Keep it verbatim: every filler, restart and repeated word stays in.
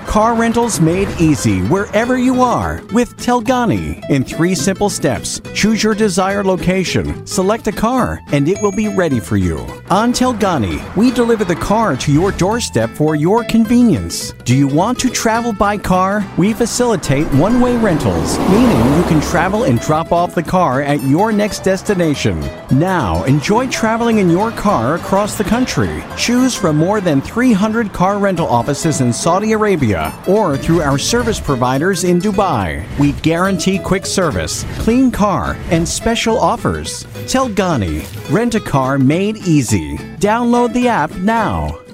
Car rentals made easy wherever you are with Telgani. In three simple steps, choose your desired location, select a car, and it will be ready for you. On Telgani, we deliver the car to your doorstep for your convenience. Do you want to travel by car? We facilitate one-way rentals, meaning you can travel and drop off the car at your next destination. Now, enjoy traveling in your car across the country. Choose from more than three hundred car rental offices in Saudi Arabia or through our service providers in Dubai. We guarantee quick service, clean car, and special offers. Telgani, rent a car made easy. Download the app now.